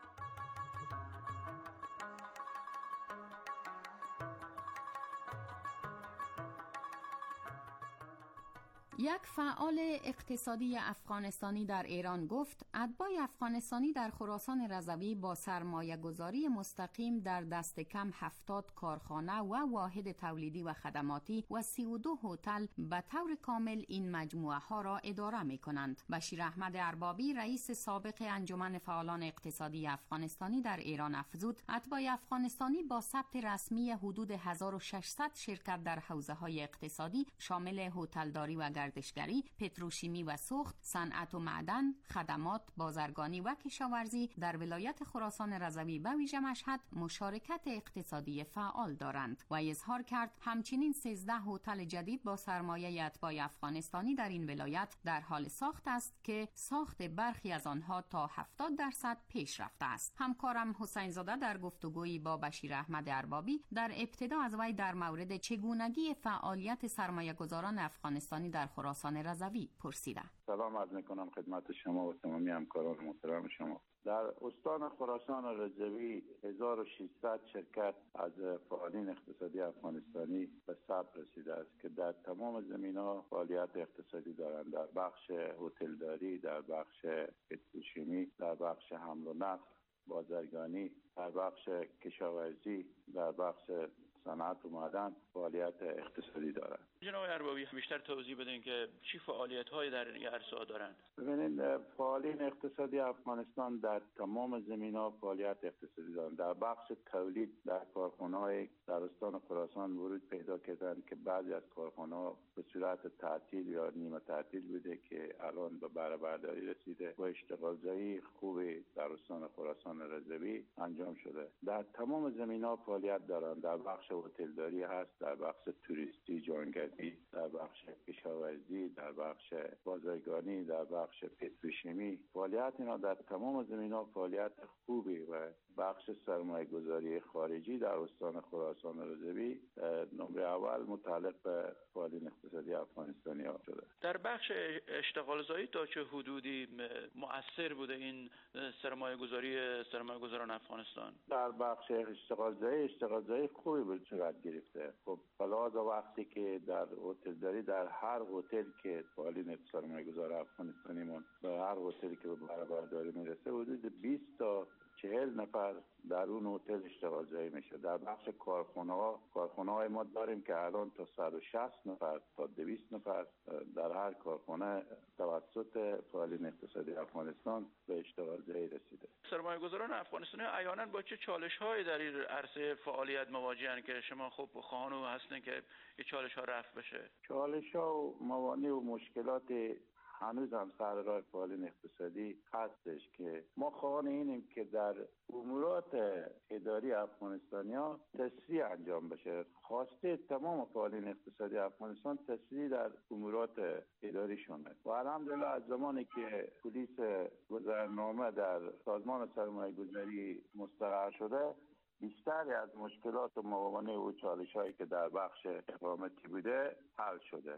یک فعال اقتصادی افغانستانی در ایران گفت اتباع افغانستانی در خراسان رضوی با سرمایه گذاری مستقیم در دست کم هفتاد کارخانه و واحد تولیدی و خدماتی و سی و دو هتل به طور کامل این مجموعه ها را اداره می کنند. بشیر احمد اربابی رئیس سابق انجمن فعالان اقتصادی افغانستانی در ایران افزود اتباع افغانستانی با ثبت رسمی حدود هزار و ششصد شرکت در حوزه های اقتصادی شامل هتلداری و گردشگری، پتروشیمی و سوخت، صنعت و معدن، خدمات، بازرگانی و کشاورزی در ولایت خراسان رضوی به ویژه مشهد مشارکت اقتصادی فعال دارند و اظهار کرد همچنین سیزده هتل جدید با سرمایه اتباع افغانستانی در این ولایت در حال ساخت است که ساخت برخی از آنها تا هفتاد درصد پیش رفته است. همکارم حسین زاده در گفتگویی با بشیر احمد اربابی در ابتدا از وی در مورد چگونگی فعالیت سرمایه‌گذاران افغانستانی در خراسان رضوی پرسیده. سلام عرض میکنم خدمت شما و تمامی همکاران محترم شما. در استان خراسان رضوی هزار و ششصد شرکت از فعالین اقتصادی افغانستانی به ثبت رسیده است که در تمام زمینه‌ها فعالیت اقتصادی دارند، در بخش هتلداری، در بخش پتروشیمی، در بخش حمل و نقل، بازرگانی، در بخش کشاورزی، در بخش صنعت و معدن فعالیت اقتصادی دارند. جناب اربابی بیشتر توضیح بدین که چی فعالیت‌هایی در این عرصه دارند؟ ببینید فعالین اقتصادی افغانستان در تمام زمینه‌ها فعالیت اقتصادی دارند. در بخش تولید در کارخانه‌های در استان خراسان ورود پیدا کردند که بعضی از کارخانه‌ها به صورت تعطیل یا نیمه تعطیل بوده که الان به بهره برداری رسیده و اشتغالزایی خوبی در استان خراسان رضوی انجام شده. در تمام زمینه‌ها فعالیت دارند. در بخش هتلداری هست، در بخش توریستی، جانگردی، در بخش کشاورزی، در بخش بازرگانی، در بخش پتروشیمی فعالیت اینا در تمام زمینه‌ها فعالیت خوبی و بخش سرمایه گذاری خارجی در استان خراسان رضوی نمره اول متعلق به فعالین اقتصادی افغانستانی ها شده. در بخش اشتغال زایی تا چه حدودی مؤثر بوده این سرمایه گذاری سرمایه گذاران افغانستان؟ در بخش اشتغال زایی اشتغال زایی خوبی به صورت گرفته. خب بلاز وقتی که در هتلداری در هر هتل که فعالین سرمایه گذار افغانستانی من به هر هتلی که به بهره برداری میرسه حدود بیست تا چهل نفر در اون هتل اشتغال زایی میشه. در بخش کارخانه ها کارخانه های ما داریم که الان تا صد و شصت نفر تا دویست نفر در هر کارخانه توسط فعالین اقتصادی افغانستان به اشتغال زایی رسیده. سرمایه گذاران افغانستانی عیانا با چه چالش هایی در این عرصه فعالیت مواجهن که شما خب خواهان هستین که این چالش ها رفع بشه؟ چالش ها و موانع و مشکلات هنوز هم سر راه فعالین اقتصادی هستش که ما خواهان اینیم که در امورات اداری افغانستانی ها تسریع انجام بشه. خواسته تمام فعالین اقتصادی افغانستان تسریع در امورات اداری شونه و الحمدلله از زمانی که پلیس گذرنامه در سازمان سرمایه گذاری مستقر شده بیشتری از مشکلات و موانع و چالش هایی که در بخش اقامتی بوده حل شده.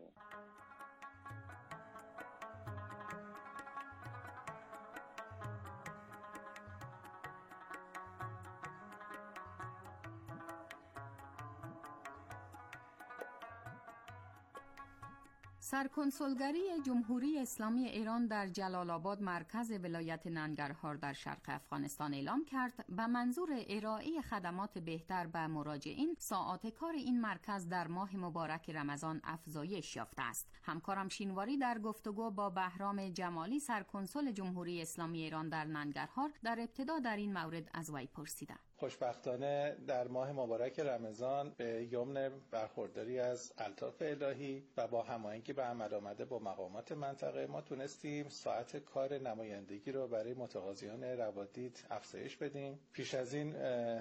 سرکنسولگری جمهوری اسلامی ایران در جلال آباد مرکز ولایت ننگرهار در شرق افغانستان اعلام کرد به منظور ارائه خدمات بهتر به مراجعین ساعات کار این مرکز در ماه مبارک رمضان افزایش یافته است. همکارم شینواری در گفتگو با بهرام جمالی سرکنسول جمهوری اسلامی ایران در ننگرهار در ابتدا در این مورد از وی پرسیده. خوشبختانه در ماه مبارک رمضان به یمن برخورداری از الطاف الهی و با هماهنگی به عمل آمده با مقامات منطقه ما تونستیم ساعت کار نمایندگی رو برای متقاضیان روادید افزایش بدیم. پیش از این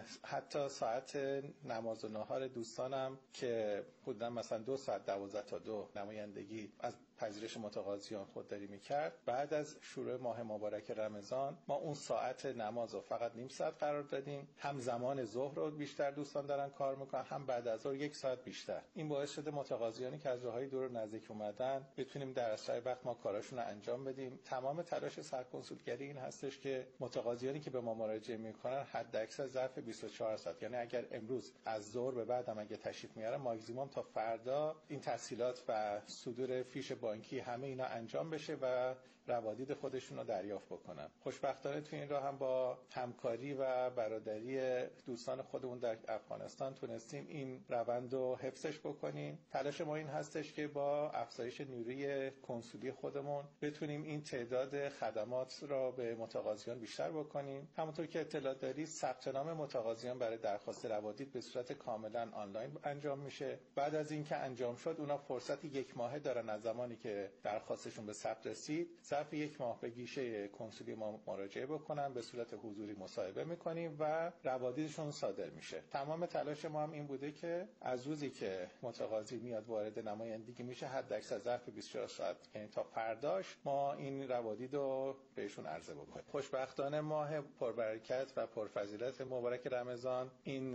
حتی ساعت نماز و نهار دوستانم که حدوداً مثلا دو ساعت دوازده تا دو نمایندگی از پذیرش متقاضیان خودداری میکرد. بعد از شروع ماه مبارک رمضان ما اون ساعت نماز رو فقط نیم ساعت قرار دادیم. هم زمان ظهر رو بیشتر دوستان دارن کار میکنن، هم بعد از ظهر یک ساعت بیشتر. این باعث شده متقاضیانی که از راههای دور و نزدیک اومدن بتونیم در اسرع وقت ما کاراشون رو انجام بدیم. تمام تلاش سرکنسولگری این هستش که متقاضیانی که به ما مراجعه میکنن حد اکثر ظرف بیست و چهار ساعت، یعنی اگر امروز از ظهر به بعد هم اگه تشریف میارن ماکسیمم تا فردا این تسهیلات و صدور فیش بانکی همه اینا انجام بشه و روادید خودشون رو دریافت بکنن. خوشبختانه تو این راه هم با همکاری و برادری دوستان خودمون در افغانستان تونستیم این روند رو حفظش بکنیم. تلاش ما این هستش که با افزایش نیروی کنسولی خودمون بتونیم این تعداد خدمات را به متقاضیان بیشتر بکنیم. همونطور که اطلاع دارید ثبت نام متقاضیان برای درخواست روادید به صورت کاملا آنلاین انجام میشه. بعد از اینکه انجام شد اونا فرصت یک ماهه دارن از زمانی که درخواستشون به ثبت رسید ظرف یک ماه به گیشه کنسولی ما مراجعه بکنن، به صورت حضوری مصاحبه میکنیم و روادیدشون صادر میشه. تمام تلاش ما هم این بوده که از روزی که متقاضی میاد وارد نمایندگی میشه حد اکثر ظرف بیست و چهار ساعت، یعنی تا فرداش ما این روادید رو بهشون عرضه بکنیم. خوشبختانه ماه پربرکت و پرفضیلت مبارک رمضان این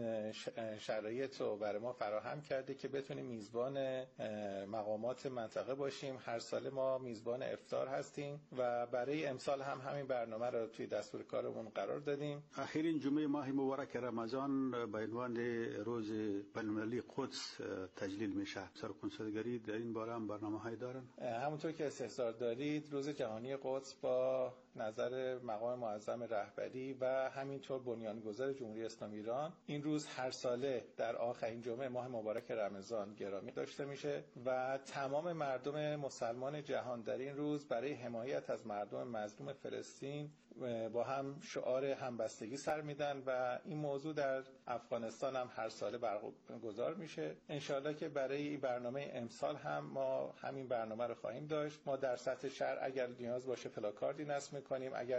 شرایط رو برای ما فراهم کرده که بتونیم میزبان مقامات منطقه باشیم. هر ساله ما میزبان افطار هستیم و برای امسال هم همین برنامه رو توی دستور کارمون قرار دادیم. آخرین جمعه ماه مبارک رمضان به عنوان روز بین‌المللی قدس تجلیل میشه. سرکنسولگری در این باره هم برنامه‌هایی دارن؟ همونطور که استحضار دارید، روز جهانی قدس با نظر مقام معظم رهبری و همینطور بنیانگذار جمهوری اسلامی ایران این روز هر ساله در آخرین جمعه ماه مبارک رمضان گرامی داشته میشه و تمام مردم مسلمان جهان در این روز برای حمایت از مردم مظلوم فلسطین با هم شعار همبستگی سر میدن و این موضوع در افغانستان هم هر ساله برگزار میشه. انشالله که برای این برنامه امسال هم ما همین برنامه رو خواهیم داشت. ما در سطح شهر اگر نیاز باشه پلاکاردی نصب میکنیم، اگر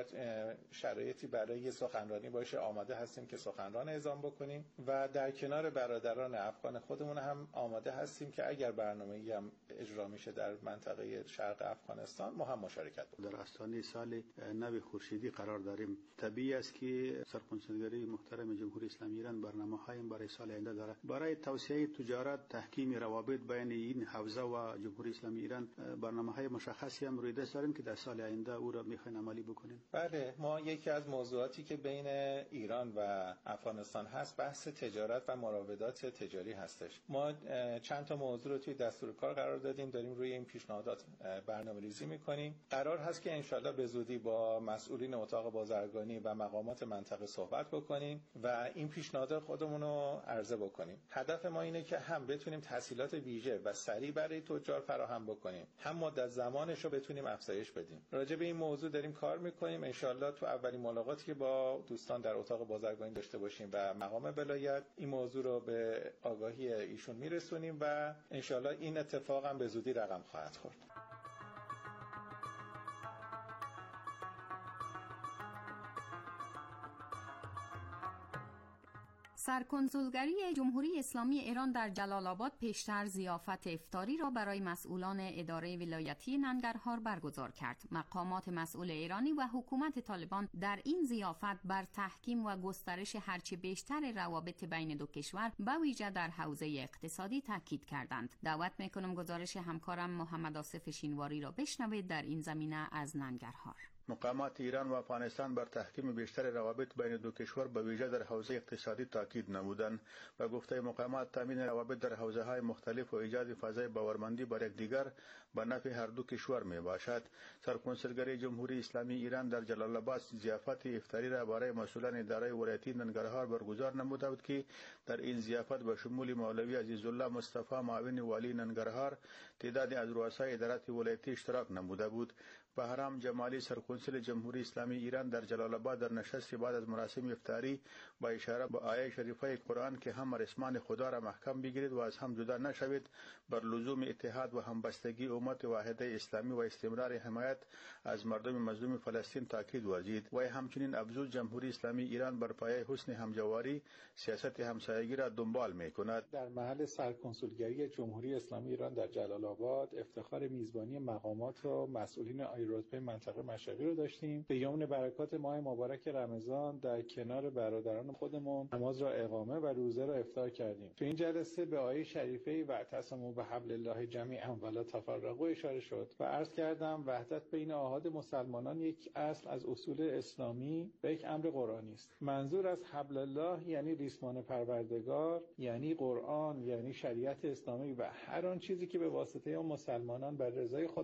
شرایطی برای سخنرانی باشه آماده هستیم که سخنران اعزام بکنیم و در کنار برادران افغان خودمون هم آماده هستیم که اگر برنامه‌ای هم اجرا میشه در منطقه شرق افغانستان ما هم مشارکت بکنیم. در آستانه سال نو خورشیدی قرار داریم. طبیعی است که سرکنسولگری محترم جمهوری اسلامی ایران برنامه‌های برای سال آینده داره. برای توسعه تجارت، تحکیم روابط بین این حوزه و جمهوری اسلامی ایران برنامه‌های مشخصی هم روی دست داریم که در سال آینده او را می‌خوایم عملی بکنیم. بله، ما یکی از موضوعاتی که بین ایران و افغانستان هست بحث تجارت و مراودات تجاری هستش. ما چند تا موضوع رو توی دستور کار قرار دادیم، داریم روی این پیشنهادات برنامه‌ریزی می‌کنیم. قرار هست که انشالله به زودی با مسئولین اتاق بازرگانی و مقامات منطقه صحبت بکنیم و این پیشنهادات خودمون رو عرضه بکنیم. هدف ما اینه که هم بتونیم تسهیلات ویژه و سریع برای تجار فراهم بکنیم، هم مدت زمانش رو بتونیم افزایش بدیم. راجع به این موضوع داریم کار می‌کنیم. انشالله تو اولین ملاقاتی که با دوستان در اتاق بازرگانی داشته باشیم و مقام ولایت این موضوع رو به آگاهی ایشون میرسونیم و انشالله این اتفاق هم به زودی رقم خواهد خورد. سرکنسولگری جمهوری اسلامی ایران در جلال آباد پیشتر ضیافت افطاری را برای مسئولان اداره ولایتی ننگرهار برگزار کرد. مقامات مسئول ایرانی و حکومت طالبان در این ضیافت بر تحکیم و گسترش هرچه بیشتر روابط بین دو کشور به ویژه در حوزه اقتصادی تاکید کردند. دعوت میکنم گزارش همکارم محمد آصف شینواری را بشنوید در این زمینه از ننگرهار. مقامات ایران و افغانستان بر تحکیم بیشتر روابط بین دو کشور به ویژه در حوزه اقتصادی تاکید نمودند و گفته مقامات تامین روابط در حوزه‌های مختلف و ایجاد فضای باورمندی بر یکدیگر به نفع هر دو کشور می باشد. سرکنسولگری جمهوری اسلامی ایران در جلال آباد ضیافت افطاری را برای مسئولان اداره ولایتی ننگرهار برگزار نموده بود که در این ضیافت به شمول مولوی عزیزالله مصطفی معاون والی ننگرهار تعدادی از رؤسای ادارات ولایتی اشتراک نموده بود. بهرام جمالی سرکنسول جمهوری اسلامی ایران در جلال آباد در نشستی بعد از مراسم افطاری با اشاره به آیه شریفه قرآن که هم رسمان خدا را محکم بگیرید و از هم جدا نشوید بر لزوم اتحاد و همبستگی امت واحده اسلامی و استمرار حمایت از مردم مظلوم فلسطین تاکید ورزید و همچنین افزود جمهوری اسلامی ایران بر پایه حسن همجواری سیاست همسایگی را دنبال می‌کند. در محل سرکنسولگری جمهوری اسلامی ایران در جلال آباد افتخار میزبانی مقامات و مسئولین رتبه منطقه مشرقی رو داشتیم. به یمن برکات ماه مبارک رمضان در کنار برادران خودمون نماز را اقامه و روزه را افطار کردیم. تو این جلسه به آیه شریفه واعتصموا بحبل الله جمیعا ولا تفرقوا اشاره شد و عرض کردم وحدت بین آحاد مسلمانان یک اصل از اصول اسلامی و یک امر قرآنی است. منظور از حبل الله یعنی ریسمان پروردگار، یعنی قرآن، یعنی شریعت اسلامی و هر آن چیزی که به واسطه اون مسلمانان بر رضای خدا